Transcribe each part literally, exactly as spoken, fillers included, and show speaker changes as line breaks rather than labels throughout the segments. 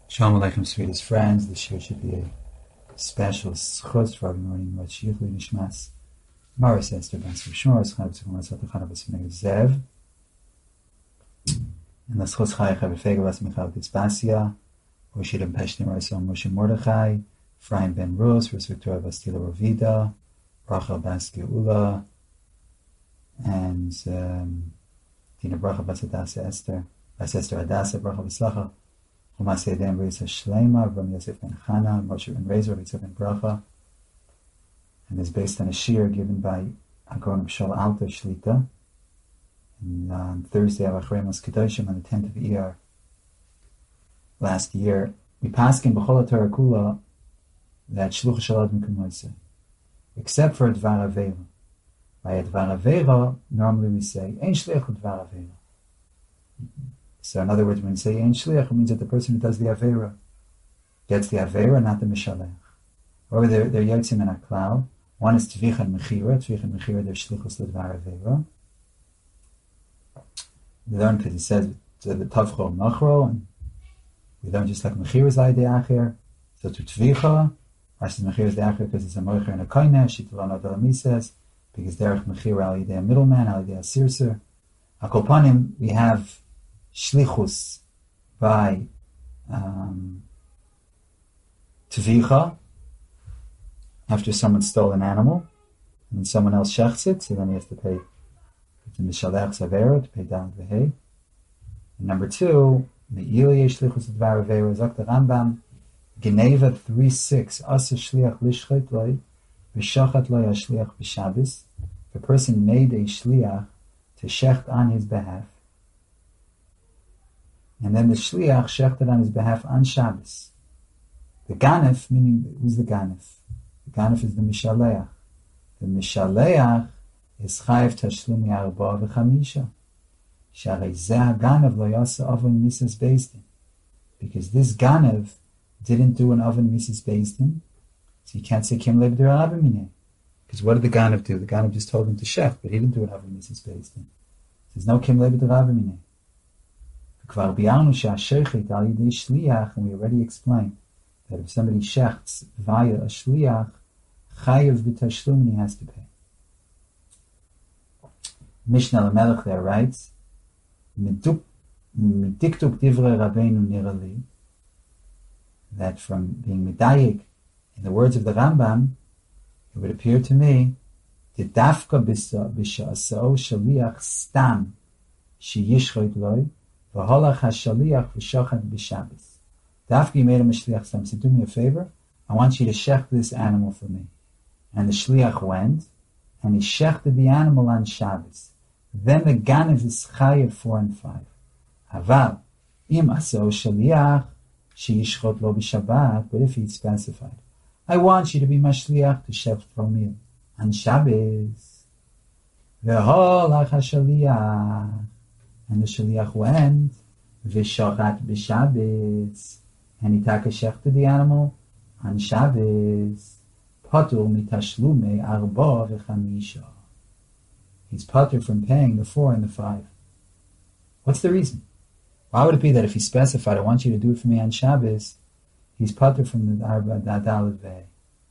Shalom Aleichem, sweetest friends. This year should be a special schutz for every morning. What Shichli Nishmas Maris Esther Ben Shmores Chayv Tzivon Masat Chanav B'Smei Zev and the schutz Chayv Chav Fegel Bas Michal Titzbasia Oshirim Peshtim Raisam Moshe Mordechai Ephraim Ben Rus Rus Victoria Bastila Rovida Rachel Bas Geula and um, Dina Bracha Bas Adasa Esther Bas Esther Adasa Bracha B'Slacha Umasei Dem Reisa Shlema, Ram Yosef Ben Chana, Moshe Ben Rezer, Reisa Ben Bracha, and is based on a shir given by Agon B'Shal Alter Shlita. And on Thursday of Achremos Kedoshim on the tenth of Iyar last year, we passed in B'chol HaTorah Kula that Shluch Shel Adam K'moisei, except for Dvar Avera. By Dvar Avera, normally we say Ein Shliach Dvar Avera. So in other words, when you say Ein Shliach, it means that the person who does the Avera gets the Avera, not the Mishalech. Or they're, they're Yotzim and Aklal. One is Tvich and Mechira. Tvich and Mechira, they're Shlichus L'Dvar Avera. We learn because it says the Tavcho Machro, and we learn just like Mechira is Lai De'acher. So to Tvicha, versus Mechira is De'acher because it's a Moicher and a Koine, Shitulon Adalami says, because Derech Mechira Al Yidei middleman, Al Yidei Asirser. Akopanim, we have Shlichus by um, Tvicha, after someone stole an animal, and someone else shechts it, so then he has to pay the Mishalech Savera, to pay down the hay. And number two, the Ilya Shlichus Dvar Avera, Zok the Rambam, Geneva three six, Asa Shliach Lishchet Loi, V'shachat Loi HaShliach B'Shabbos. If a person made a Shliach to shecht on his behalf, and then the Shliach shechted on his behalf on Shabbos. The Ganef, meaning, who's the Ganef? The Ganef is the Mishaleach. The Mishaleach is Chayev Tashlumi Arba V'Chamisha. Sharei Zeh HaGanev Lo Yasa Oven Misas Bezdin. Because this Ganev didn't do an Oven Misas Bezdin, so you can't say Kim Lev D'Rav Mineh. Because what did the Ganev do? The Ganev just told him to shecht, but he didn't do an Oven Misas Bezdin. There's no Kim Lev D'Rav Mineh. Kvar bi'arnu she'ashechet al yidei shliach, and we already explained that if somebody shechts via a shliach, chayev b'tashlum, and he has to pay. Mishnah Lamelech there writes, Midiktuk divrei Rabbeinu nirali, that from being medayik in the words of the Rambam, it would appear to me that dafka b'sha'asao shaliach stam she'yishchot loy v'holach hashaliach v'shachad b'Shabbos. Dafka, you made him a shliach stam. So do me a favor, I want you to shecht this animal for me. And the shliach went, and he shechted the animal on Shabbos. Then the Ganev is chayev four and five. Aval, im asao shaliach, she'yishchot lo b'Shabbat, but if he'd specified, I want you to be my shliach to shecht for me on Shabbos. V'holach hashaliach, and the shaliach went, v'shachat b'Shabbos, and he taka shechted the animal on Shabbos. Patur mitashlume arba v'chamisha. He's patur from paying the four and the five. What's the reason? Why would it be that if he specified, I want you to do it for me on Shabbos, he's patur from the arba dadal v'eh?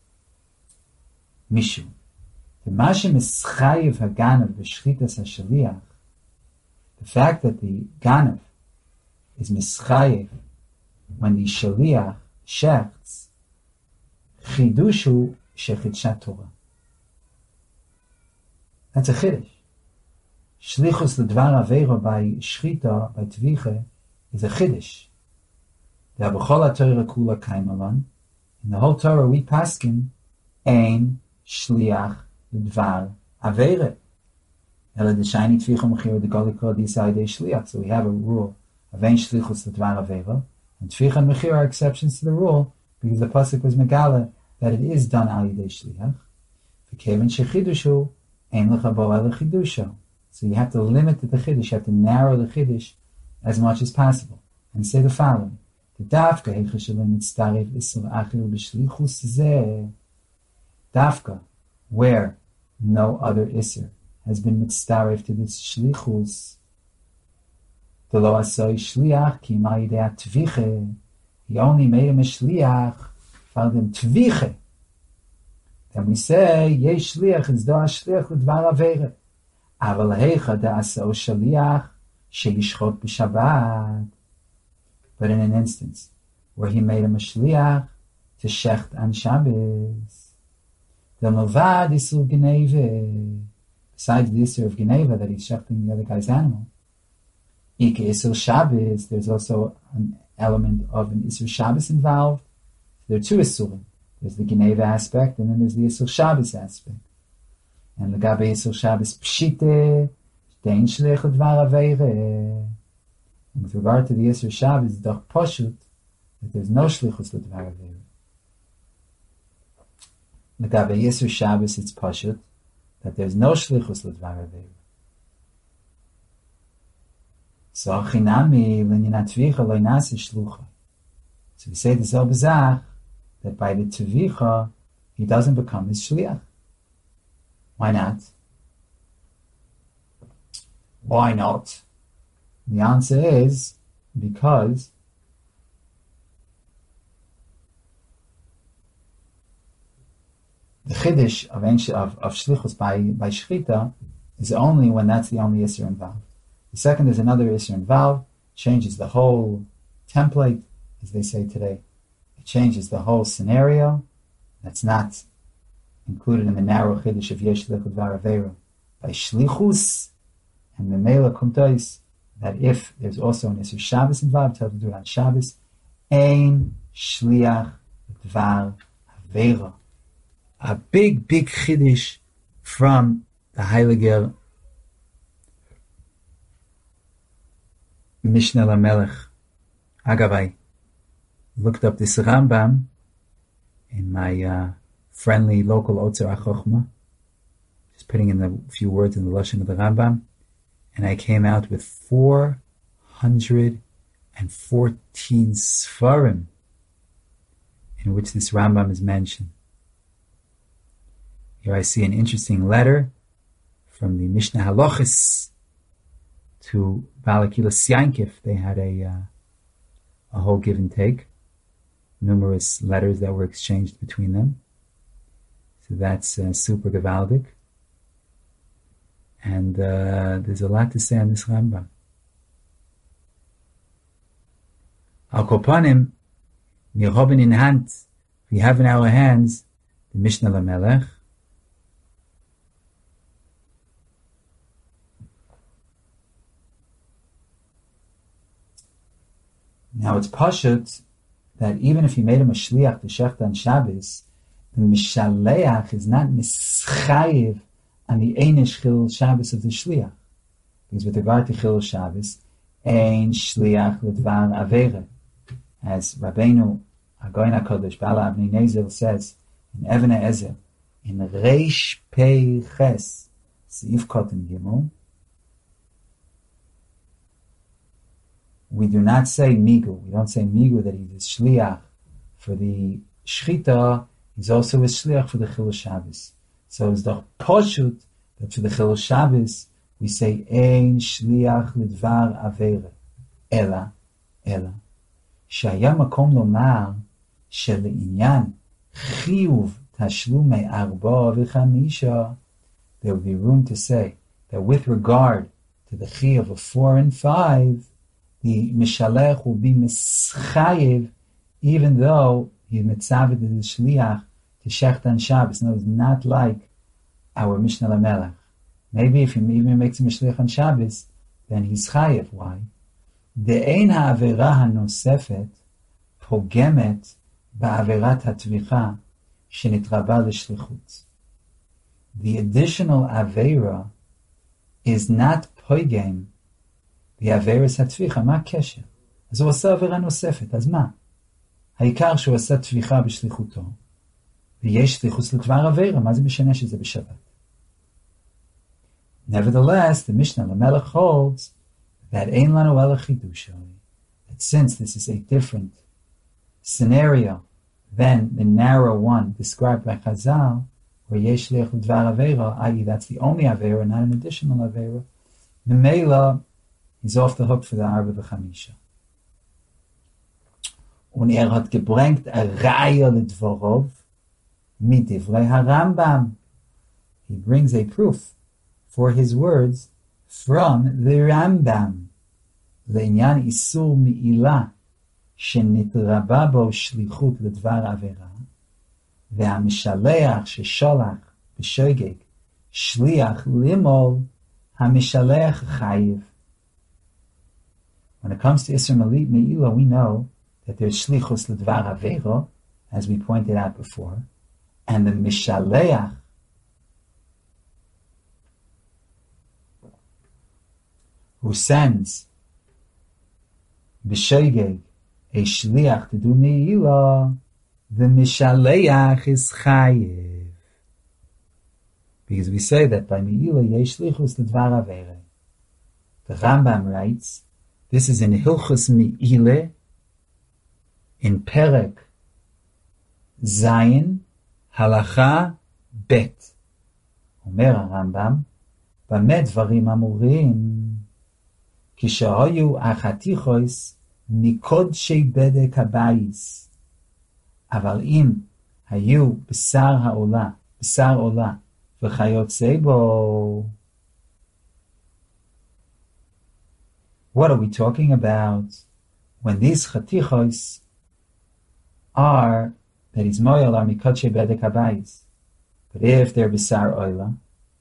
Mishu. The mashim is chayiv haganav v'shchitas hashaliach. The fact that the ganav is mischayiv when the shaliach shechts, chidushu shechitshat Torah. That's a chiddush. Shlichus l'dvar avera by shchita, by tviche, is a chiddush. The b'chol HaTorah kula kaimalan. In the whole Torah we paskin ein shliach l'dvar avera. Ela d'shayni tvicha mechira d'golikra d'isai de shliach. So we have a rule of ein shlichus l'dvar avera, and tvicha and mechira are exceptions to the rule because the pasuk was megala that it is done al yidei shliach. V'keven shechidushu ein lecha bo el chidusho. So you have to limit the chiddush, you have to narrow the chiddush as much as possible, and say the following: the dafka heicha shalem mitztarev isur achil b'shlichus zeh. Dafka, where no other isur has been mitztarev to this shlichus, the lo asoi shliach ki ma yidei atviche. he only made him a shliach for the tviche. Then we say, yesh shliach is do a shliach l'dvar avera. Aval heicha da asao shliach sheishchot b'Shabbat. But in an instance where he made him a shliach to shecht on Shabbos, the milvad isur geneva, besides the isur of geneva that he's shechting the other guy's animal, Ike isur Shabbos, there's also an element of an isur Shabbos involved. There are two isurim. There's the geneva aspect, and then there's the isur Shabbos aspect. And the gabe isur Shabbos pshite, dein shliach l'dvar aveire. And with regard to the isur Shabbos, doch poshut, that there's no shlichus l'dvar aveire. L'gabe Yisur Shabbos, it's pashut that there's no shlichus l'dvar aveira. So chinami l'nyan tvicha lo nase shlucha. So we say the selbe zach that by the tvicha he doesn't become his shliach. Why not? Why not? The answer is because the chiddush of, of, of shlichus by, by shchita is only when that's the only isser involved. The second there's another isser involved, changes the whole template, as they say today. It changes the whole scenario. That's not included in the narrow chiddush of yesh shlichut dvar aveira by shlichus and memela kumtais, that if there's also an isser Shabbos involved, tell to do it on Shabbos, ein shliach dvar aveira. A big, big chiddush from the Heiliger Mishnah LaMelech. Agav, I looked up this Rambam in my uh, friendly local Otzer HaChochma, just putting in a few words in the Lashon of the Rambam, and I came out with four hundred fourteen Sfarim in which this Rambam is mentioned. Here I see an interesting letter from the Mishnah Halachis to Balakilas Yankif. They had a uh, a whole give and take, numerous letters that were exchanged between them. So that's uh, super gewaldig. And uh, there's a lot to say on this Rambam. Al Kopanim, wir haben in Hand, we have in our hands the Mishnah LaMelech. Now it's pashut that even if you made him a shliach to shecht on Shabbos, the mishaleach is not mischayiv on the einish chil Shabbos of the shliach, because with regard to chil Shabbos, ein shliach l'dvar avera, as Rabbeinu Hagoyin HaKodesh Bala Avnei Nezel says in Even HaEzer, in Reish Pei Ches Seif Koten Gimel, we do not say migu. We don't say migu that he's a shliach for the shchita. He's also a shliach for the chilul Shabbos. So it's the poshut that for the chilul Shabbos we say ein shliach lidvar avera. Ela, ela. Shaya makom lomar sheleinyan chiyuv tashlumei arba v'chamisha. There would be room to say that with regard to the chiyuv of four and five, the mishalech will be mischayiv, even though he mitzavid the shliach to shecht on Shabbos. No, it's not like our Mishnah LaMelech. Maybe if he even makes him a shliach on Shabbos, then he's chayiv. Why? De'ein ha'avera ha'nosefet pogemet ba'averat ha'tvicha shenitraba l'shlichut. The additional avera is not pogem the averis hatvicha, ma kesher. אז הוא עשה עבירה נוספת, אז מה? העיקר שהוא עשה תביכה בשליחותו, ויש שליחוס לדבר עבירה, מה זה משנה שזה בשבת? Nevertheless, the Mishnah LaMelech holds that ein lanu ela chidusha, that since this is a different scenario than the narrow one described by Chazal, where yesh shliach l'dvar avera, that is, that's the only avera, not an additional avera, Memela, he's off the hook for the Arba V'Chamisha. Und er hat gebringt a Reihe Lidvorov mit Divrei HaRambam. He brings a proof for his words from the Rambam. לעניין איסור מעילה שנתרבה בו שליחות לדבר עבירה, והמשלח ששולח בשוגג שליח לימול, המשלח חייב. When it comes to Isser Me'ila, we know that there's shlichus ledvar avera, as we pointed out before, and the mishaleach, who sends b'shoigeg a shliach to do me'ila, the mishaleach is chayev. Because we say that by me'ila yesh shlichus ledvar avera. The Rambam writes, this is in Hilchus Me'ila, in Perek Zayin, Halacha Bet. Omer הרמב"ם, במה דברים אמורים? כשהיו החתיכות מקודשי בדק הבייס. אבל אם היו בשר העולה, בשר עולה, וכיוצא בו. What are we talking about when these chatichos are, that is moyal, are mikodshe bedek habayis? But if they're besar oila,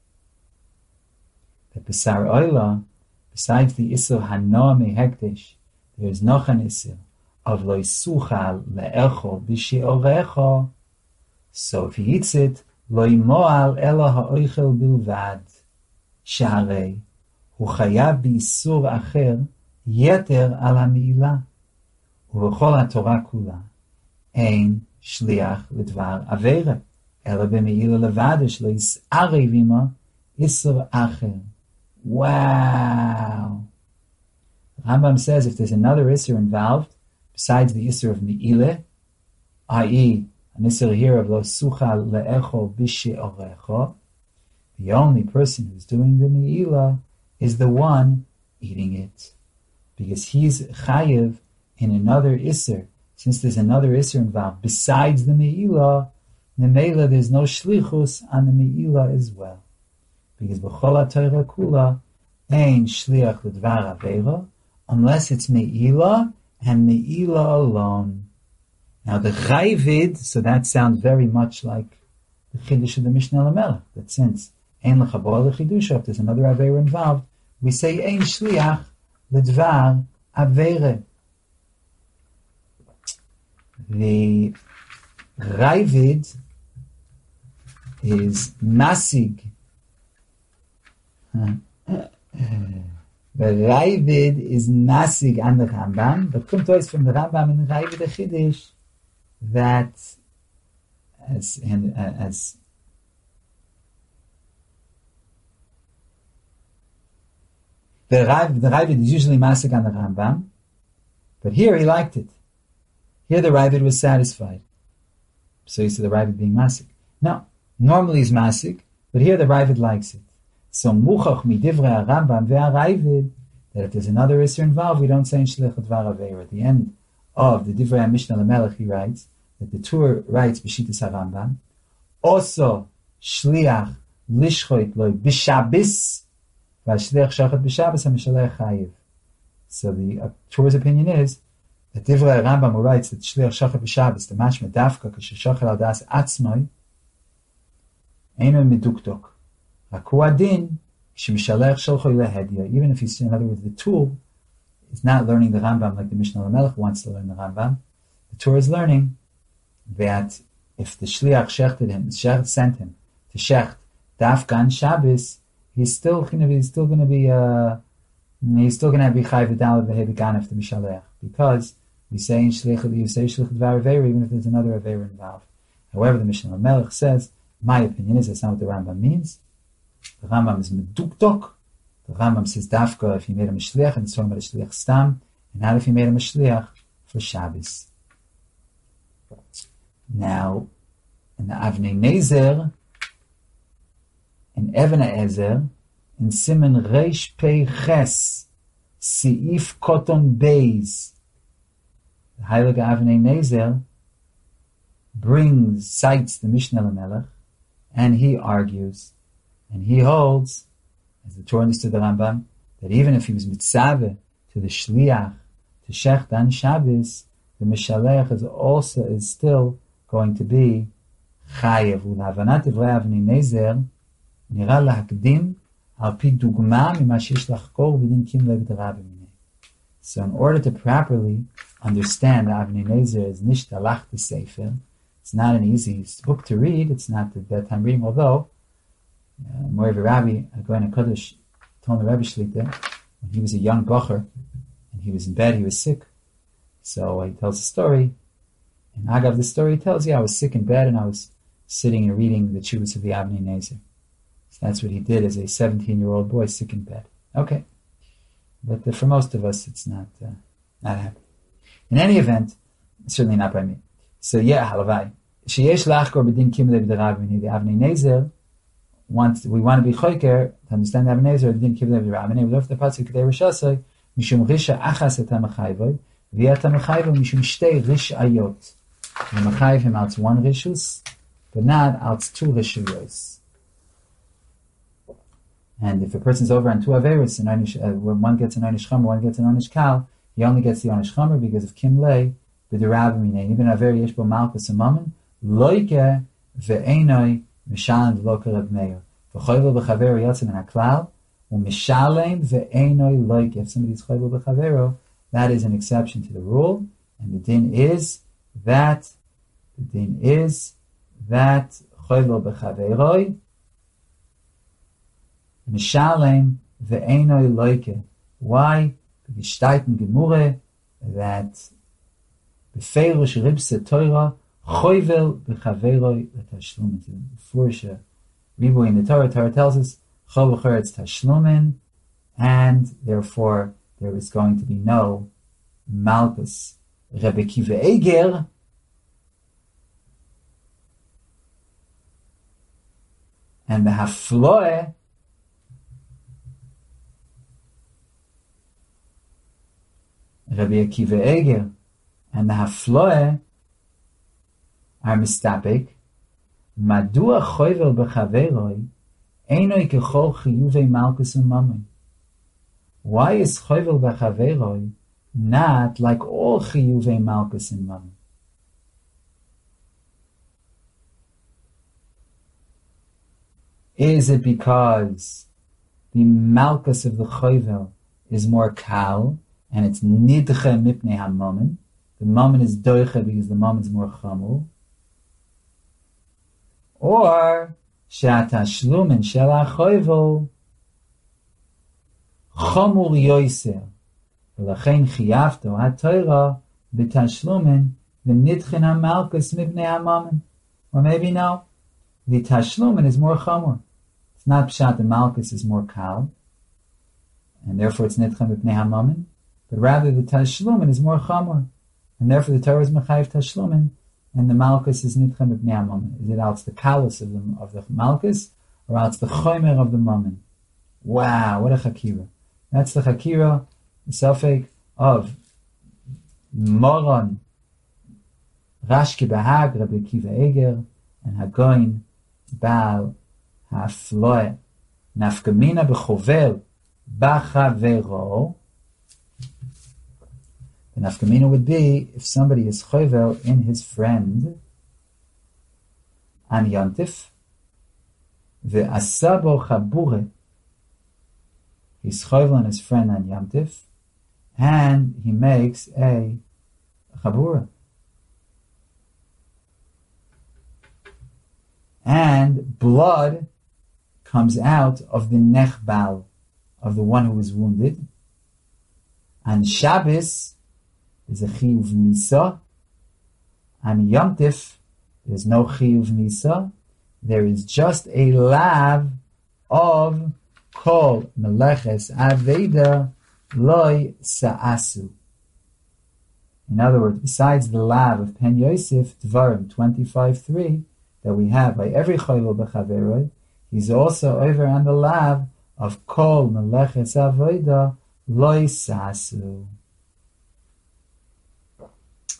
that besar oila, besides the isur hanoa mehekdesh, there is noch an isur of lo yisuchal le'echo b'shi'orecho. So if he eats it, lo yimoal ela ha'oichel bilvad, sheharei הוא חייב באיסור אחר יתר על המעילה. ובכל התורה כולה אין שליח לדבר עבירה, אלא במעילה לבד שלא יסערב עמו איסור אחר. Wow! Rambam says if there's another isur involved, besides the isur of me'ile, that is, an isur here of lo suchal le'echo b'she'orecho, the only person who's doing the me'ila is the one eating it. Because he's chayiv in another isser. Since there's another isser involved, besides the me'ila, Nemela, there's no shlichus on the me'ila as well. Because b'chol ha'torah kula, ein shliach l'dvar avera, unless it's me'ila, and me'ila alone. Now the chayvid, so that sounds very much like the chiddush of the Mishnah Lamelech, that since Ein l'chabor l'chidusha, if there's another avera involved, we say ein shliach l'dvar avera. The Ravid is masig. The Ravid is masig on the Rambam, but come to us from the Rambam and the Ravid the Chiddush that as and as The Ravid, the Ravid is usually masik on the Rambam, but here he liked it. Here the Ravid was satisfied. So you see the Ravid being masik. No, normally he's masik, but here the Ravid likes it. So muchach midivrei Rambam ve'Ravid, that if there's another isser involved, we don't say in shliach dvar avera. At the end of the Divrei Mishnah Lamelech, he writes that the Tur writes b'shitas Rambam, also shliach lishchoit loy b'shabis. So the uh, Torah's opinion is that Divrei Rambam who writes that Shliach Shachat B'Shabbos, the mashma dafka k'sheshachar al das atzmai, eino medukdok. Haku adin k'shemishaleach sholcho lehedya. Even if he's, in other words, the tool is not learning the Rambam like the Mishnah Lamelech wants to learn the Rambam. The Torah is learning that if the Shliach shechted him, the Shech sent him to shecht dafkan Shabbos, he's still going to be, he's still going to be, uh, he's still going to be chayv v'dal v'hebeganef the mishalech, because we say in shlichut, you say shlichut dvar avera, even if there's another avera involved. However, the Mishnah Melech says, my opinion is that's not what the Rambam means. The Rambam is medukdok. The Rambam says dafka if he made him a shliach, and it's talking about a shliach stam, and not if he made him a shliach for Shabbos. Now, in the Avnei Nezer, in Even HaEzer, in Siman Reish Pei Ches, Seif Koton Beis, the Heilige Avnei Nezer brings, cites the Mishnah Lamelech, and he argues, and he holds, as the Torah understood the Rambam, that even if he was mitzaveh to the shliach, to Shech Dan Shabbos, the Mishalech is also, is still going to be chayev. U'lavanat divrei Avnei Nezer, nira lahakdim, al pi dugma mima sheyesh lachkor b'din kimlei b'dara b'minei. So in order to properly understand the Avnei Nezer is nish talach the sefer, it's not an easy book to read, it's not the bedtime reading, although uh, Moriv Rabbi, Goyen HaKadosh, told the Rebbe Shlita, when he was a young bocher, and he was in bed, he was sick, so he tells a story, and Agav, the story tells you, I was sick in bed, and I was sitting and reading the Tshuvos of the Avnei Nezer. So that's what he did as a seventeen-year-old boy, sick in bed. Okay. But uh, for most of us, it's not uh, not happening. In any event, certainly not by me. So yeah, halavai. Sheyesh lachkor b'din kimlei b'dara b'minei. The Avnei Nezer wants, we want to be choker to understand the Avnei Nezer. B'din kimlei b'dara b'minei. We love the pasuk k'dei rishasai mishum risha achas et hamachayvoi v'yat hamachayvoi mishum shtei rish ayot. The machayv him out one rishus, but not out two rishuyos. And if a person's over on two Averis, and uh, when one gets an Onish Chomer, one gets an Onish Kal, he only gets the Onish Chomer because of Kimlei, B'derab Minei. Even Averi Yesh Bo Malchus Amamen, Loike Ve'enoi Mishalem V'Loker Reb Meir. V'choyvel B'Chavero Yotzim in HaKlal, U'Mishalem Ve'enoi Loike. If somebody's Choyvel B'Chavero, that is an exception to the rule, and the din is that, the din is that Choyvel B'Chaveroi, Mishalem ve'enoi loike. Why? Because Shtaiten Gemure that befeirush ribse Torah choyvel b'chaveroi l'tashlumin. Fursha ribu in the Torah. Torah tells us chol v'cheretz tashlumin, and therefore there is going to be no malchus. Rebbe Kiva Eger and the hafloe. Rabbi Akiva Eger and the Hafloe are mistapik. Madua choyvel b'chaveroi einoi kechol chiyuvei malchus u'mamon. Why is choyvel b'chaveroi not like all chiyuvei malchus and mammon? Is it because the malchus of the choyvel is more kal, and it's nidche mipnei ha-mammon? The mammon is doiche because the mammon is more chamur. Or she'atashlumin shel ha-choyvel chamur yoiser v'lachein chiyavto ha-Torah b'tashlumin v'nidchen ha-malchus mipnei ha-mammon. Or maybe no, the tashlumin is more chamur. It's not pshat the malchus is more kal, and therefore it's nidchen mipnei ha-mammon. But rather the tashlumin is more chamor, and therefore the Torah is mechayiv tashlumin, and the malchus is nidchem b'nei ha-mammon. Is it else the kalus of the of the malchus, or else the chomer of the mammon? Wow, what a chakira! That's the chakira, the safek of Moron, Rashki Bahag, Rabbi Kiva Eger, and Hagoin Baal Hafloe, Nafkamina b'chovel b'chavero. The nafkamina would be if somebody is choyvel in his friend an yantif ve'asabo chabure. He's choyvel on his friend an yantif, and he makes a chabura. And blood comes out of the nechbal, of the one who was wounded. And Shabbos is a chiyuv misa, and Yom Tif, there's no chiyuv misa. There is just a lav of kol meleches aveda loy sa'asu. In other words, besides the lav of Pen Yosef Dvarim twenty-five three that we have by every choyvel b'chaveroi, he's also over on the lav of kol meleches aveda loy sa'asu.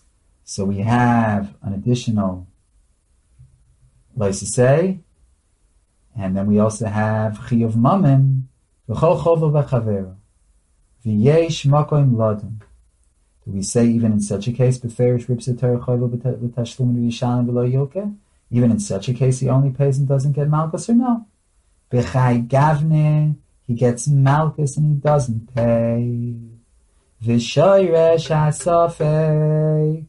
So we have an additional Loisasei, and then we also have Chiyuv Mammon, V'chol Chovel V'chaver, V'yesh Makoim Lodin. Do we say even in such a case, Beferish Ripsa Torah Chovel V'tashlum V'yishalim V'lo Yilke? Even in such a case, he only pays and doesn't get Malkus, or no? B'chai Gavne, he gets Malkus and he doesn't pay. V'shoyresh HaSafek.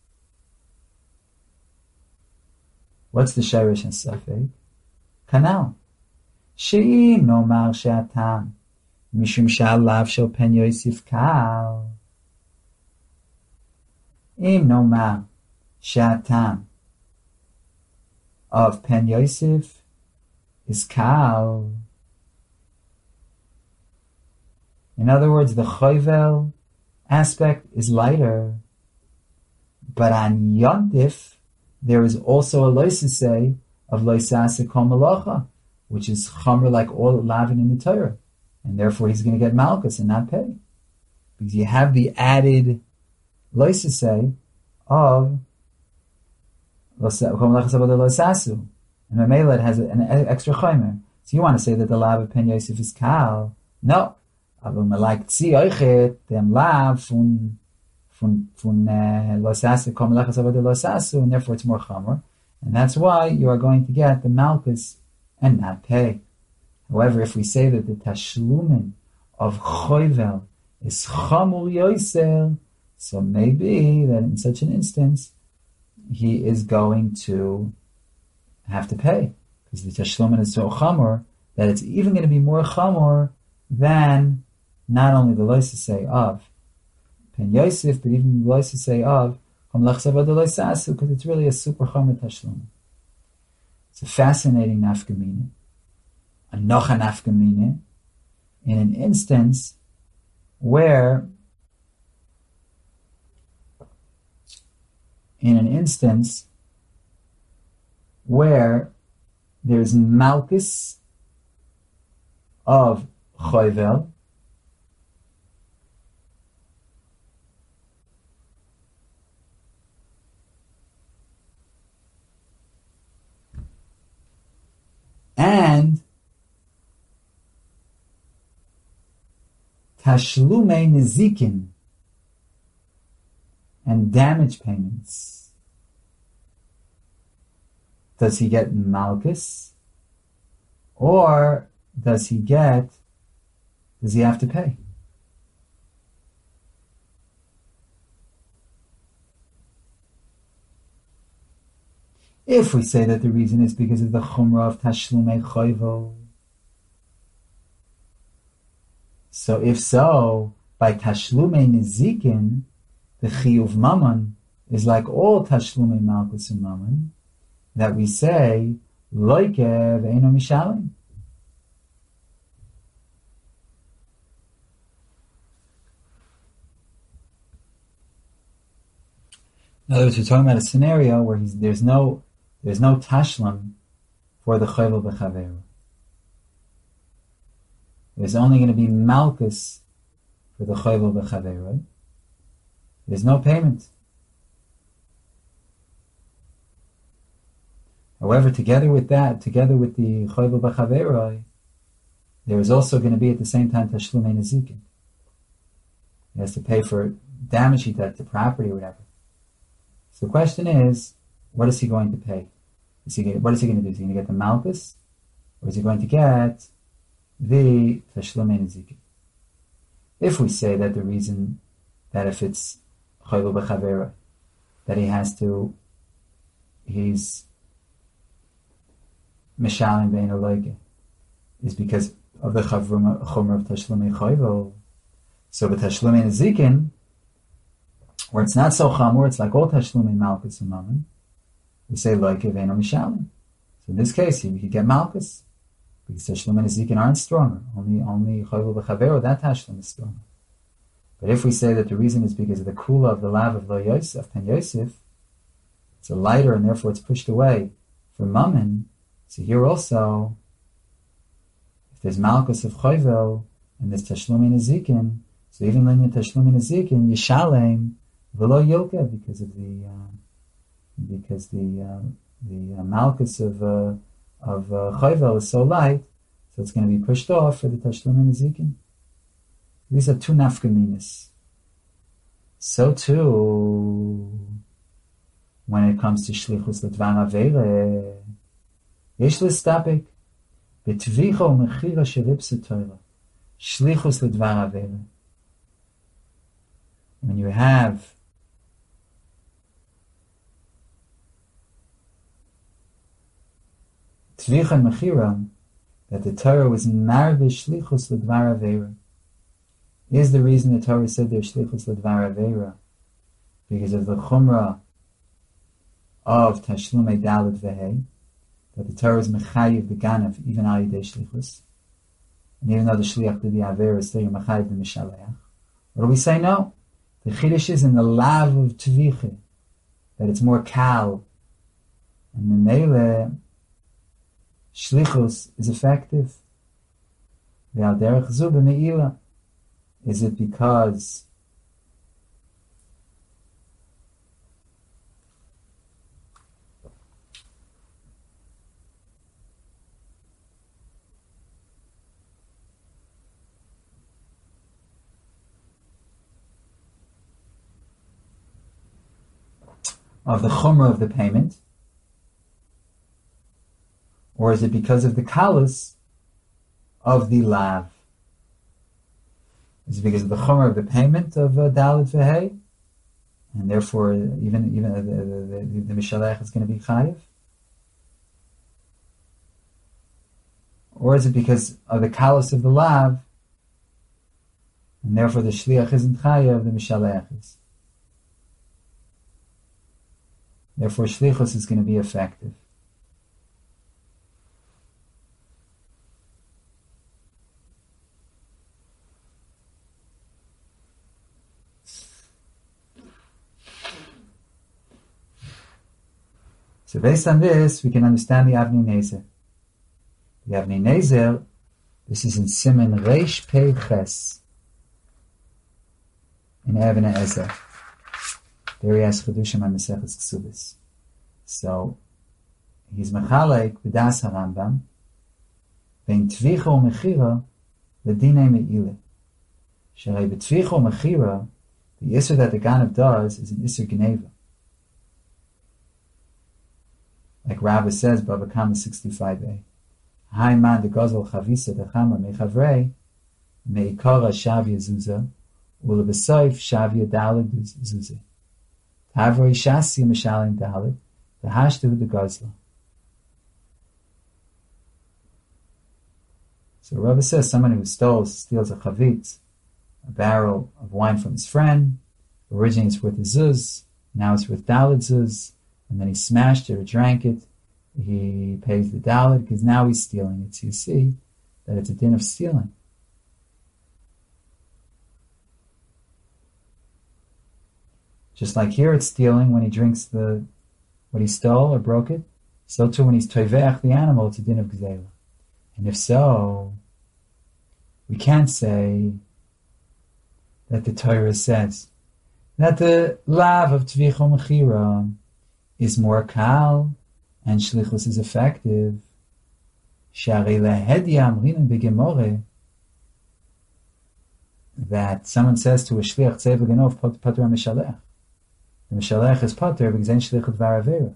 What's the Shoyresh HaSafek? Kanal. She'i nomar she'atam. Mishum she'alav shel pen Yosef kal. Im nomar she'atam of pen Yosef is kal. In other words, the chovel aspect is lighter, but on Yontif there is also a loisasei of loisase kol malacha, which is chomer like all lavin in the Torah, and therefore he's going to get malchus and not pay, because you have the added loisasei of kol malacha sabod loisasu, and Mamela has an extra chomer. So you want to say that the lav of pen Yosef is kal? No. Aber man like zi euch dem lav von von von losasu kom lachas avad losasu, and therefore it's more chamor, and that's why you are going to get the malchus and not pay. However, if we say that the tashlumin of choivel is chamor yoser, so maybe that in such an instance he is going to have to pay, because the tashlumin is so chamor that it's even going to be more chamor than not only the loisasei of Pen Yosef, but even the loisasei of Kom Lachsavad Loisasu, because it's really a super chomer tashlum. It's a fascinating nafkamina, a nocha nafkamina, in an instance where, in an instance where there's malchus of choivel, and tashlumei nezikin and damage payments. Does he get malchus, or does he get, does he have to pay? If we say that the reason is because of the chumrah of tashlumei choivel, so if so, by tashlumei nezikin, the chiyuv mammon is like all tashlumei malchus and mammon, that we say loike ve'eno mishalim. In other words, we're talking about a scenario where he's, there's no there's no tashlam for the chovel b'chaveru. There's only going to be malchus for the chovel b'chaveru. There's no payment. However, together with that, together with the chovel b'chaveru, there is also going to be at the same time tashlumei nezikin. He has to pay for damage he did to property or whatever. So the question is, what is he going to pay? Is he, what is he going to do? Is he going to get the malchus, or is he going to get the tashlumei nezikin? If we say that the reason that if it's chovel b'chavera, that he has to, he's mishalim bein aloike, is because of the chomer of tashlumei chovel. So the tashlumei nezikin, where it's not so chamor, it's like all tashlumei malchus and mammon, we say loike ve'eno mishalim. So in this case, he could get malchus, because tashlumei nezikin aren't stronger. Only only chovel b'chavero, that tashlum is stronger. But if we say that the reason is because of the kula of the lav of lo Yosef, of pen Yosef, it's a lighter and therefore it's pushed away for mammon. So here also, if there's malchus of chovel and there's tashlumei nezikin, so even when you're tashlumei nezikin, yishalem V'lo yilka, because of the uh, because the uh, the uh, malchus of uh, of uh, chayvel is so light, so it's going to be pushed off for the tashlum and nezikin. These are two nafkaminas. So too, when it comes to shlichus l'dvar avere, yesh l'stapik b'tvicha u'mechira shelipsa Torah. Shlichus l'dvar avere. When you have tvicha and mechira, that the Torah was marvish shlichus l'dvar avera. Is the reason the Torah said there's shlichus l'dvar avera because of the chumrah of tashlumei dalet vehei, that the Torah is mechayiv b'ganav even al yidei shlichus, and even though the shliach did the avera, still you're mechayiv the mishalech. Or do we say no? The chiddush is in the lav of tvicha, that it's more kal, and the meile shlichus is effective. Ve'al derech zu b'meila. Is it because of the chumrah of the payment? Or is it because of the kalas of the lav? Is it because of the chumrah of the payment of uh, dalet v'hei, and therefore even even uh, the, the, the, the mishalech is going to be chayiv? Or is it because of the kalas of the lav, and therefore the shliach isn't chayiv, the mishalech is? Therefore shlichus is going to be effective. So based on this, we can understand the Avnei Nezer. The Avnei Nezer, this is in Siman Reish Pei Ches, in Avnei Ezer. There he has Chedushim on Maseches Ksubis. So, he's Mechalek B'das HaRambam, Bein Tvicha u'Mechira, L'dinei Me'ile. Sherei B'Tvicha u'Mechira, the Isser that the Ganav does is an Isser Geneva. Like Rabbah says, Baba Kama sixty-five a. Hai man de gozel chavisa de chama mechavrei, meikara shavya zuza, ula besoif shavya dalid zuza. Tavroi shasi mishalim dalid, the hashtu de gozla. So Rabbah says, someone who stole, steals a chavitz, a barrel of wine from his friend, originally it's worth a zuz, now it's worth dalid zuz, and then he smashed it or drank it, he pays the dalit because now he's stealing it. So you see that it's a din of stealing. Just like here it's stealing when he drinks the what he stole or broke it, so too when he's toivech the animal, it's a din of gzeila. And if so, we can't say that the Torah says that the lav of tvicha mechira is more kal, and shlichus is effective. Shari lehedi amrinu b'gemore, that someone says to a shliach tzei v'ganov pater mishalech. The mishalech is pater because ein shlichut dvar avera.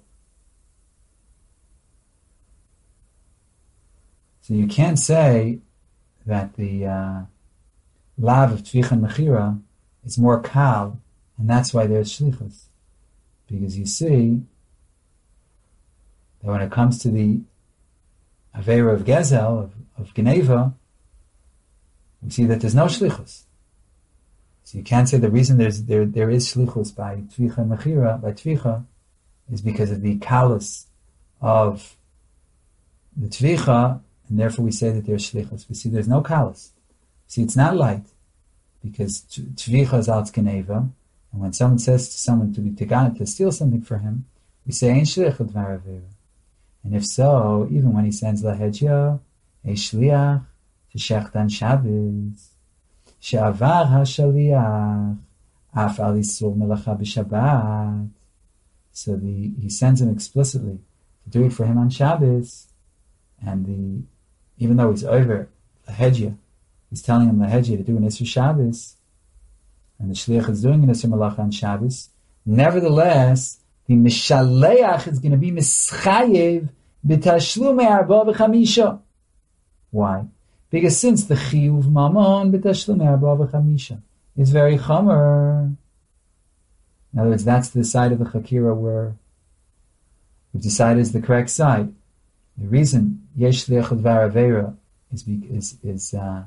So you can't say that the uh, lav of tvicha and mechira is more kal, and that's why there's shlichus. Because you see that when it comes to the avera of gezel, of, of geneva, we see that there's no shlichus. So you can't say the reason there's there there is shlichus by tvicha and mechira, by tvicha, is because of the kalus of the tvicha, and therefore we say that there's shlichus. We see there's no kalus. See, it's not light, because tvicha is out geneva, and when someone says to someone to be tegan, to steal something for him, we say ein shlichut dvar avera. And if so, even when he sends lahedya, a shliach to shechtan Shabbos, she'avar hashaliach Af al Yisur melacha b'Shabbat. So the he sends him explicitly to do it for him on Shabbos, and the even though he's over the Hejia, he's telling him the Hejia to do an Isser Shabbos, and the Shliach is doing an Isser Malacha on Shabbos. Nevertheless, the Mishaleach is going to be Mischayev b'Tashlumei Arba v'Chamisha. Why? Because since the Chiyuv Mamon b'Tashlumei Arba v'Chamisha is very Chomer. In other words, that's the side of the Chakira where we've decided is the correct side. The reason Yesh Shliach L'Dvar Aveira is is is uh,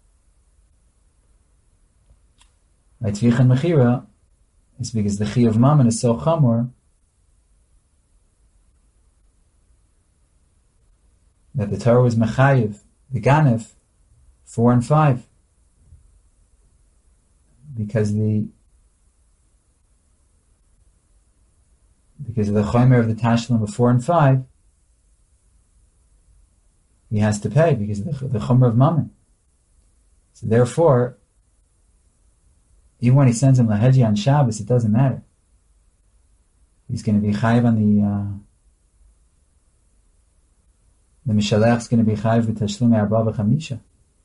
right Tvich and Mechira is because the Chiyuv Mamon is so Chomer that the Torah was Mechayiv, the Ganef, four and five. Because the because of the Chomer of the Tashlum of four and five, he has to pay because of the, the Chomer of Mammon. So therefore, even when he sends him Laheji on Shabbos, it doesn't matter. He's going to be Chayiv on the uh, the Mishalech is going to be Chayiv b'Tashlumei Arba v'Chamisha.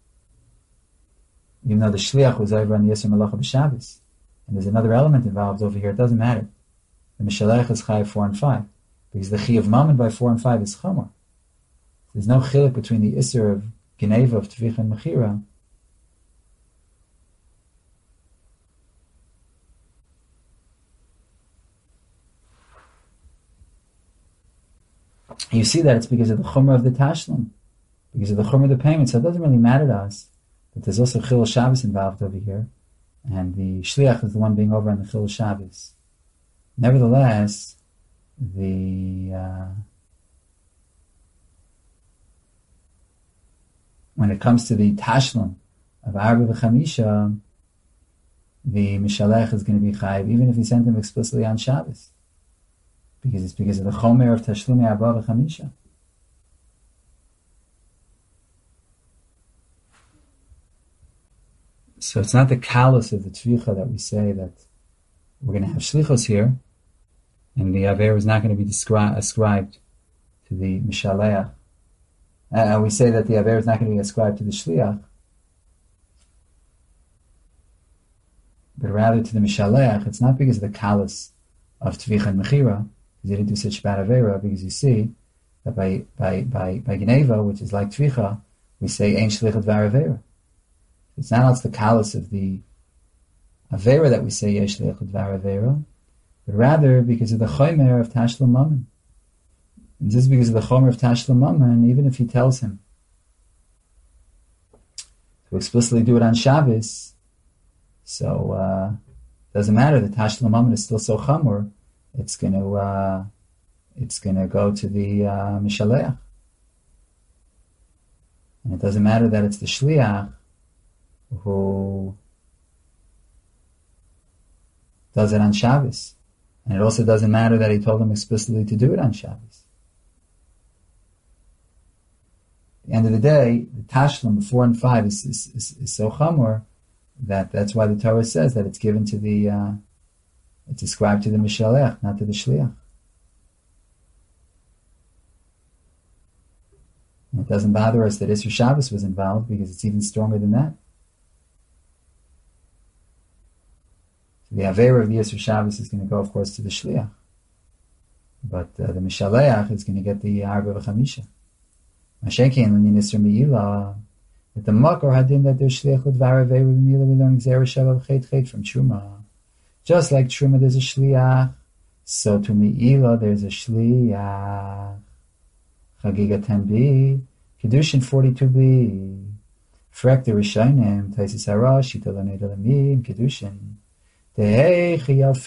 Even though the Shliach was over on the Yisur Malacha b'Shabbos. And there's another element involved over here, it doesn't matter. The Mishalech is Chayiv four and five. Because the Chiyuv Mammon by four and five is Chomer. There's no chiluk between the Isser of Geneva, of Tvich and Mechira. You see that it's because of the Chomer of the Tashlum. Because of the Chomer of the payment. So it doesn't really matter to us. But there's also Chil Shabbos involved over here, and the Shliach is the one being over on the Chil Shabbos. Nevertheless, the uh, when it comes to the Tashlum of Arba v'Chamisha, the Mishalech is going to be Chayiv, even if he sent him explicitly on Shabbos, because it's because of the Chomer of Tashlumei Arba v'Chamisha. So it's not the callous of the Tvicha that we say that we're going to have Shlichos here, and the Aver is not going to be descri- ascribed to the Mishaleach. Uh, we say that the Aver is not going to be ascribed to the Shliach, but rather to the Mishaleach. It's not because of the callous of Tvicha and Mechira, because he didn't do such bad Avera, because you see that by by by, by Geneva, which is like Tvicha, we say Ein Shlichot Var Avera. It's not also the callous of the Avera that we say Yesh Shlichut Var Avera, but rather because of the Chomer of Tashlum Mammon. And this is because of the Chomer of Tashlum Mammon, even if he tells him to explicitly do it on Shabbos, so uh, it doesn't matter. The Tashlum Mammon is still so Chomer, it's going to uh, it's going to go to the uh, Mishaleach, and it doesn't matter that it's the Shliach who does it on Shabbos. And it also doesn't matter that he told him explicitly to do it on Shabbos. At the end of the day, the Tashlum, four and five, is, is, is, is so chamor that that's why the Torah says that it's given to the, uh, it's ascribed to the Mishalech, not to the Shliach. And it doesn't bother us that Isser Shabbos was involved because it's even stronger than that. The Avera of the Yisur Shabbos is going to go, of course, to the Shliach. But uh, the Mishaleach is going to get the Arba v'Chamisha. Mashenkin, when you Yisur Me'ila, that the Makor Hadin that there's Shliach L'Dvar Avera Me'ila, we learn Gzera Shava V'Chet Chet from Truma. Just like Truma there's a Shliach, so to Me'ila there's a Shliach. Chagiga ten b, Kedushin forty-two b. Frek the Rishonim, Taisis Hara, Shita L'Nei L'Amim, Kedushin. How do we learn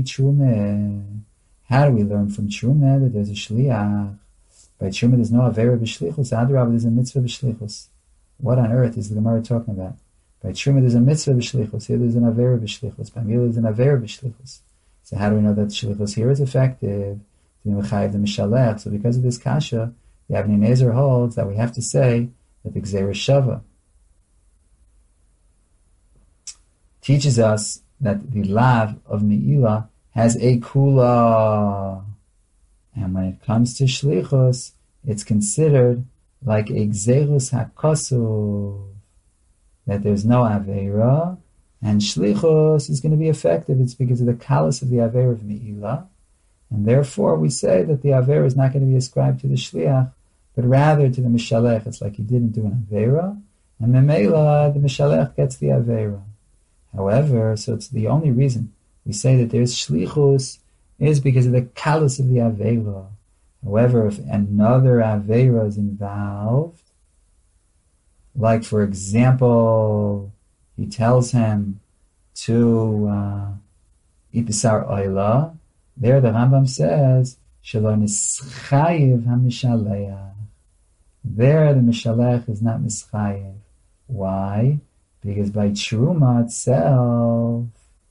from Truma that there's a Shliach? By Truma there's no Avera b'Shlichus, Adrabah there's a mitzvah b'Shlichus. What on earth is the Gemara talking about? By Truma there's a mitzvah b'Shlichus, here there's an Avera b'Shlichus, by Mila there's an Avera b'Shlichus. So how do we know that Shlichus here is effective? To be Mechayiv the Mishalech. So because of this kasha, Yavnei Nezer holds that we have to say that the Gzera Shava teaches us that the lav of Me'ilah has a kula. And when it comes to shlichus, it's considered like a gzerus hakosuv, that there's no aveira, and shlichus is going to be effective. It's because of the kalas of the aveira of Me'ilah, and therefore we say that the aveira is not going to be ascribed to the shliach, but rather to the mishalech. It's like he didn't do an aveira, and memela the mishalech gets the aveira. However, so it's the only reason we say that there's shlichus is because of the kalas of the aveira. However, if another aveira is involved, like for example, he tells him to uh, eat b'sar oila, there the Rambam says, shelo nischayev ha-mishaleach. There the mishalech is not mischayev. Why? Because by truma itself,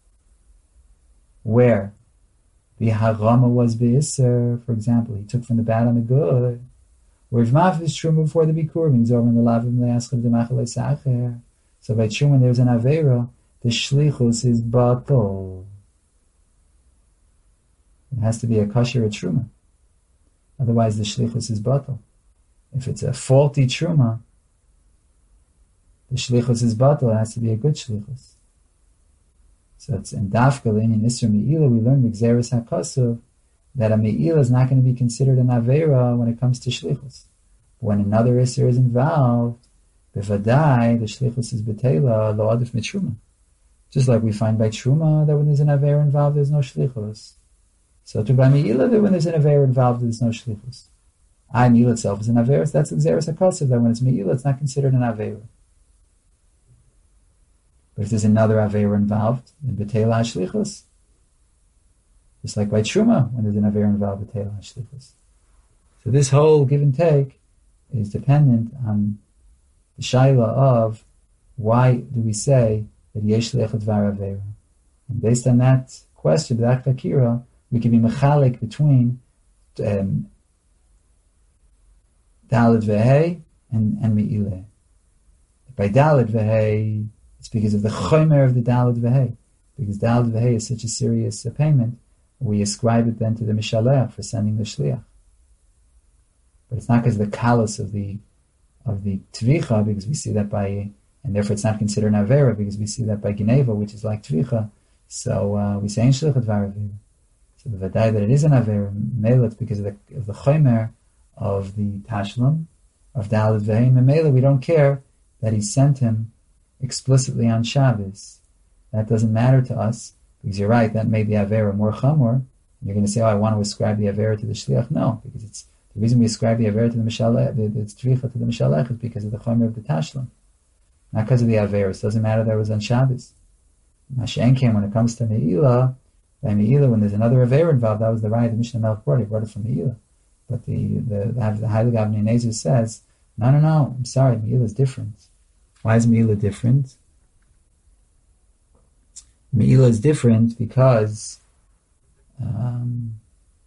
where the harama was beiser, for example, he took from the bad and the good. Or if maf is truma before the bikur, means over in the lavim le'aschav demachalei sacher. So by truma there's an avera, the shlichus is batal. It has to be a kasher truma. Otherwise the shlichus is batal. If it's a faulty truma, the shlichus is batal, it has to be a good shlichus. So it's in Dafka, in Isser Me'ilah, we learn Migzeres HaKosov, that a Me'ilah is not going to be considered an Aveira when it comes to Shlichus. When another Isser is involved, B'vadai, the Shlichus is B'teila, Lo Adif Mitruma. Just like we find by Truma, that when there's an Aveira involved, there's no Shlichus. So to by Me'ilah, that when there's an Aveira involved, there's no Shlichus. I, Me'ilah itself is an Aveira, so that's Migzeres HaKosov, that when it's Me'ilah, it's not considered an Aveira. But if there's another Aveira involved, then B'teila HaShlichus. Just like by Truma, when there's an Aveira involved, B'teila HaShlichus. So this whole give and take is dependent on the shaila of why do we say that Yesh Le'echad Var Aveira. And based on that question, that Akira, we can be mechalik between um, Dalet Vehei and, and Me'ilah. By Dalet Vehei, it's because of the chomer of the Dalet Vehei. Because Dalet Vehei is such a serious uh, payment, we ascribe it then to the Mishalech for sending the Shliach. But it's not because of the kalas of the of the Tvicha, because we see that by, and therefore it's not considered an Avera, because we see that by Geneva, which is like Tvicha. So uh, we say Ein Shliach Dvar Avera. So the Vadai that it is an Avera, Mela, it's because of the, of the chomer of the Tashlim, of Dalet Vehei. And Mela, we don't care that he sent him explicitly on Shabbos. That doesn't matter to us, because you're right, that made the Avera more chamor. You're going to say, oh, I want to ascribe the Avera to the Shliach. No, because it's the reason we ascribe the Avera to the Mishalech, the, the Tzricha to the Mishalech, is because of the chomer of the Tashlim. Not because of the Avera. It doesn't matter that it was on Shabbos. Mashen came when it comes to Me'ilah, by Me'ilah, when there's another Avera involved, that was the right of the Mishnah Melech brought. He brought it from Me'ilah. But the, the, the, the Heilig Avnei Nezer says, no, no, no, I'm sorry, Me'ilah is different. Why is Me'ilah different? Me'ilah is different because um,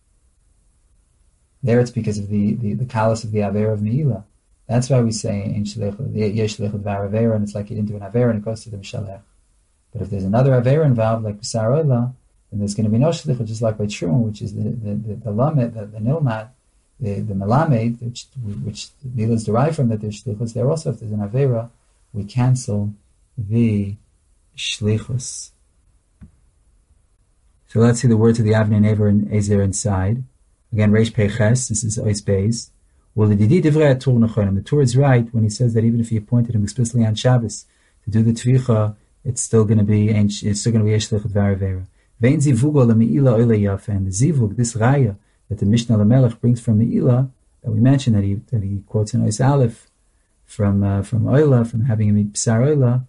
there it's because of the, the, the kalas of the Avera of Me'ilah. That's why we say Yesh Lechud Var Avera, and it's like you didn't do an Avera and it goes to the Mishalech. But if there's another Avera involved, like B'sar Oila, then there's going to be no Shlichut, just like by Truma, which is the the the, the Lamed, the, the Nilmat, the, the Melamed, which which Me'ilah is derived from, that there's Shlichus there also. If there's an Avera, we cancel the Shlichus. So let's see the words of the Avnei Never and Ezer inside. Again, Reish Peches, this is Ois Beis. Well, the Didi Divrei Tur Nechonim. The Tur is right when he says that even if he appointed him explicitly on Shabbos to do the Tvicha, it's still going to be it's still going to be Yesh Lechud Var Avera. Vein Zivugo LeMe'ilah Oile Yafa, and the Zivug, this Raya that the Mishnah LaMelech brings from Me'ilah, that we mentioned that he that he quotes in Ois Aleph from uh, from Oila, from having him eat B'sar Oila,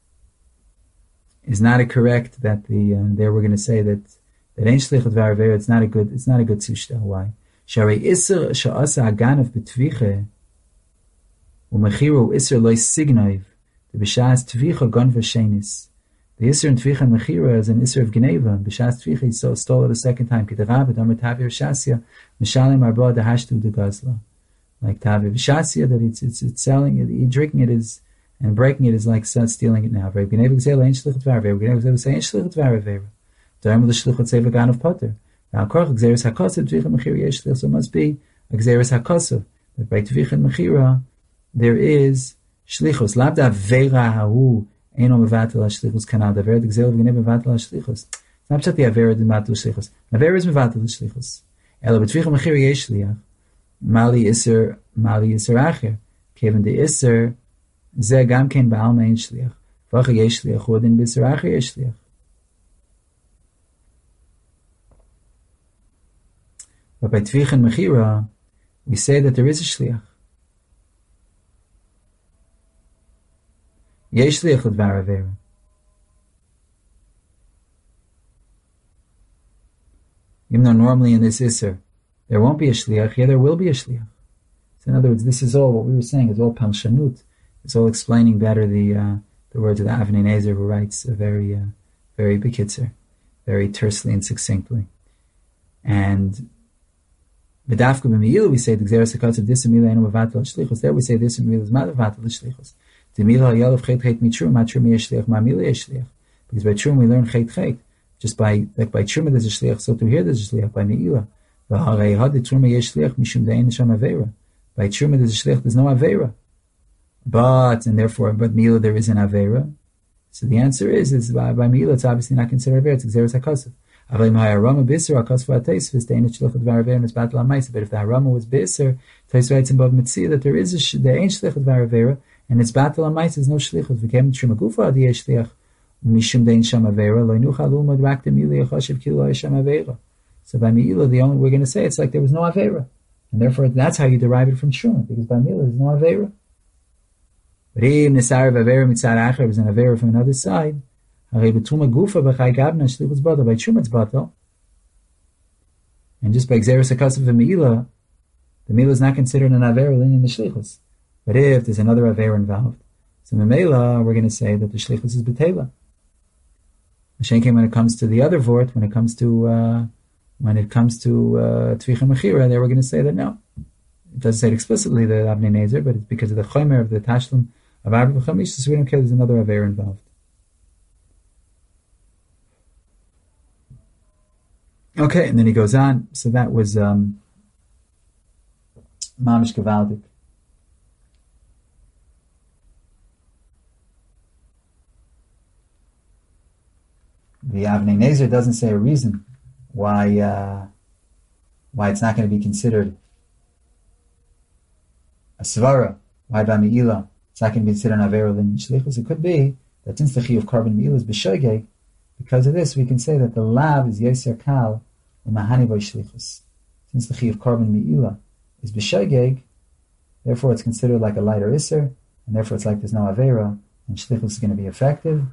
is not a correct that the uh, there we're going to say that that Ein Shlichut Var Avera, it's not a good it's not a good sushta. Why? Sharei Isser Sha'asa Aganav B'Tviche U'Mechiru Isser Loy Signov the B'Shas Tvicha Gon V'Shenis. The Isser in Tvicha and Mechira is an Isser of Geneva. B'Shas Tvicha he stole, stole it a second time. K'Tarav B'Domer Tavir Shasya Mishalim Arba Dehashtu De Gazla. Like Tavir Shasya, that it's it's it's selling it, drinking it is And breaking it is like stealing it now. Very b'nei v'gzeil ein shlichut v'ar avera. B'nei v'gzeil say ein shlichut v'ar avera. D'arm l'shlichut say v'gan of potter. Now, korach gzeres hakosav tvicha mechira yesh shlich. So it must be a gzeres hakosav. That by tvicha mechira there is shlichus. Lav da avera hahu eino mevatel hashlichus kanal. Da avera d'gzeil v'gnei mevatel hashlichus. It's not just the avera d'matel shlichus. Avera is mevatel hashlichus. Ela b'tvicha mechira yesh shliach. Mali iser mali iser acher. Kevin de iser. זה גם כן בעלמא אין שליח. ואחר יש שליח, הוא דין בישר אחר יש שליח. But by Tvich and Mechira, we say that there is a shliach. Yesh shliach l'dvar avera. Even though normally in this Isser, there won't be a shliach, here there will be a shliach. So in other words, this is all, what we were saying, is all palshanut. It's all explaining better the uh, the words of the Avnei Nezer, who writes a very, uh, very bekitzer, very tersely and succinctly. And B'dafka b'mi'ila we say the Gzeres HaKatzav dis Mila enu mevatel shlichus. There we say this Mila is mevatel shlichus. The Mila hayalav chet chet mitrum, ma trum yesh shliach, ma Mila yesh shliach. Because by trum we learn chet chet. Just by like by trum there's a shliach, so to here there's a shliach by Me'ila. V'harei had the trum yesh shliach mishum de'en nesham avera. By trum there's a shliach, there's no avera. But, and therefore, but Mila there is an Avera. So the answer is, is by, by Mila it's obviously not considered Avera, it's Gzeres HaKasav. Avay Maya Rama Bisser, HaKasav HaTeisv, the Ain't Shlichut Var Avera, and it's Battle HaMaisa. But if the Rama was Bisser, Teis writes in Bab Mitzia that there is a, there ain't Shlichut Var Avera, and it's Battle HaMaisa, there's no Shlichut. V'kem Tshum HaGufa Adi Yesh Shliach, Mishum Dein Sham Avera, Lo Inucha Lulmad Rakta Mila Yachashiv Kilo Yesham Avera. So by Mila, the only, we're going to say it's like there was no Avera. And therefore, that's how you derive it from Shuma, because by Mila there's no Avera. But if Nisar Avera Mitzad Acher was an Avera from another side, Harei B'Truma Gufa B'Chai Gavna Shlichus Batal, by Truma it's Batal. And just by Gzeres HaKasav v'Meila, the Meila is not considered an Avera in the Shlichus. But if there's another Avera involved, so in Meila, we're going to say that the Shlichus is B'Tela. Mashenkin, when it comes to the other Vort, when it comes to, uh, when it comes to, uh, Tvich and Mechira, there we're going to say that no. It doesn't say it explicitly, the Avnei Nezer, but it's because of the Chomer of the Tashlum of Arba V'Chamish, so we don't care, there's another Avera involved. Okay, and then he goes on, so that was um, Mamish Gevaldik. The Avnei Nezer doesn't say a reason why uh, why it's not going to be considered a svara, why by Me'ila it's not going to be considered an Avera Lin Shlichus. It could be that since the Chi of carbon Me'ila is B'Shogeg, because of this we can say that the Lav is Yeser Kal U'Mahani Bo Shlichus. Since the Chi of carbon Me'ila is B'Shogeg, therefore it's considered like a lighter Isser, and therefore it's like there's no Avera, and Shlichus is going to be effective.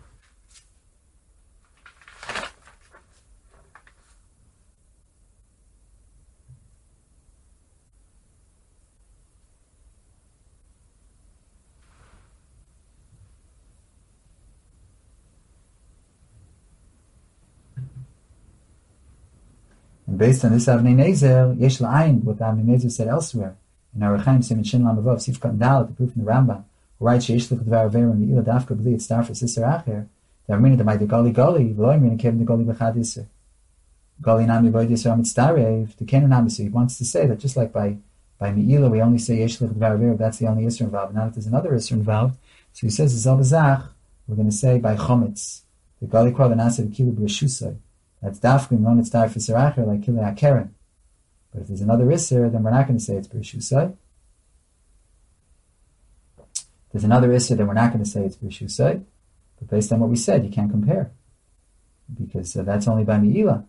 And based on this Avnei Nezer, Yesh La'ayin, what the Avnei Nezer said elsewhere, in Arachaim Siman Shin Lamavav, Sif Katan Dalet, the proof from the Rambam, who writes Yesh Lich Dvar Avera Me'ila Dafka B'li It's Star for Sister Acher, the Armini the Mighty Gali Gali, V'loy Armini Kevin the Gali B'chad Isser, Gali Nami Void Yisrael Mitzdarev, the Kenan Nami. So he wants to say that just like by by Me'ila we only say Yesh Lich Dvar Avera, that's the only Isser involved. Now if there's another Isser involved, so he says Zal B'zach, we're going to say by Chometz, the Gali Kwa V'naseh V'kilu B'Reshusay. That's Dafka Mon It's Star for Siracher like Kilei HaKeren. But if there's another Isser, then we're not going to say it's B'Reshusay. If there's another Isser, then we're not going to say it's B'Reshusay. But based on what we said, you can't compare. Because uh, that's only by Me'ila.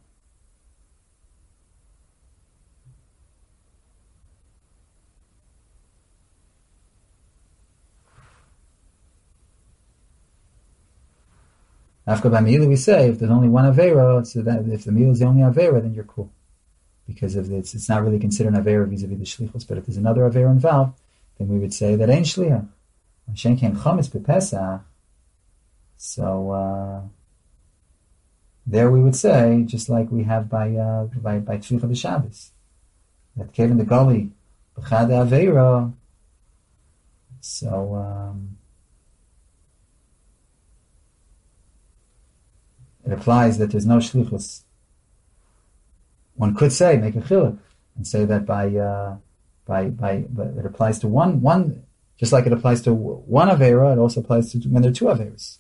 After by Me'ila we say, if there's only one Avera, so that if the Me'ila is the only Avera, then you're cool. Because if it's, it's not really considered an Avera vis-a-vis the Shlichus, but if there's another Avera involved, then we would say that ain't Shliach. Shenken Chometz B'Pesach. So, uh, there we would say, just like we have by, uh, by, by Tficha B'Shabbos, that Kevin the Goli, B'chad Avera. So, um, it applies that there's no shlichus. One could say, make a chiluk, and say that by, uh, by, by, by, it applies to one, one, just like it applies to one avera, it also applies to when there are two averas.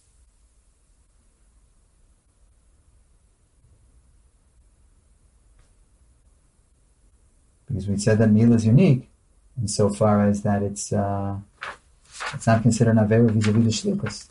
Because we said that meal is unique, insofar as that it's uh, it's not considered an avera vis-a-vis the shlichus.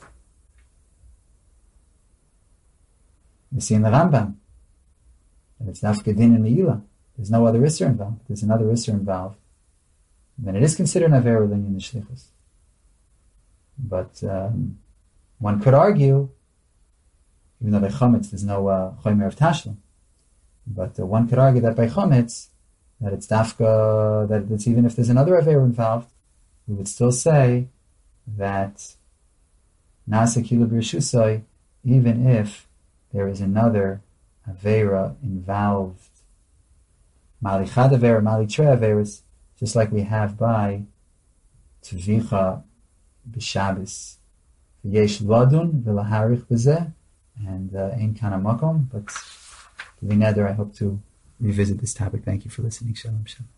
We see in the Rambam that it's nafka din and meila. There's no other isser involved. There's another isser involved. Then it is considered an avera in the shlichus. But um, one could argue, even though by chometz there's no uh, chomer of tashlim, but uh, one could argue that by chometz that it's dafka, that it's even if there's another avera involved, we would still say that nasa kila b'rishusai, even if there is another avera involved, mali chad avera, mali tre averas, just like we have by tvicha b'Shabbos, v'yesh ladun v'laharich b'zeh, and uh, ein kana makom. But to be neder, I hope to revisit this topic. Thank you for listening. Shalom, shalom.